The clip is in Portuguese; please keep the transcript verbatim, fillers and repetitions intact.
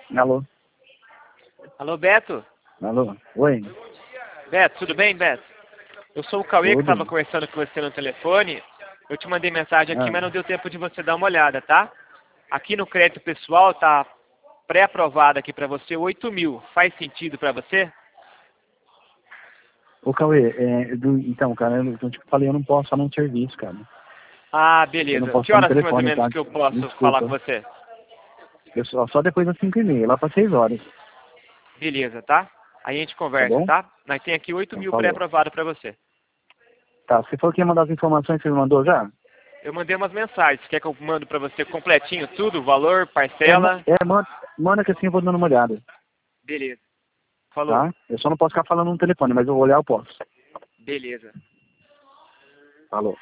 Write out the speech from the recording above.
Alô? Alô, Beto? Alô? Oi? Beto, tudo bem, Beto? Eu sou o Cauê, que Tudo? estava conversando com você no telefone. Eu te mandei mensagem aqui, Ah, mas não deu tempo de você dar uma olhada, tá? Aqui no crédito pessoal tá pré-aprovado aqui para você oito mil. Faz sentido para você? ô Cauê, é, do, então, cara, eu, eu te falei, eu não posso falar no serviço, cara. Ah, Eu não beleza. posso Que falar no horas mais ou telefone, menos tá? que eu posso falar com Desculpa. você? Eu só, só depois das cinco e meia, lá para seis horas, Beleza, tá? Aí a gente tá conversa, bom? tá? Nós tem aqui oito Então, mil falou. pré-aprovado para você. Tá, você falou que ia mandar as informações que você me mandou já? Eu mandei umas mensagens. Quer que eu mando para você completinho tudo? Valor, É, ma- parcela? é manda, manda que assim eu vou dando uma olhada, Beleza. Falou. tá? Eu só não posso ficar falando no telefone, mas eu vou olhar, eu posso. Beleza. Falou.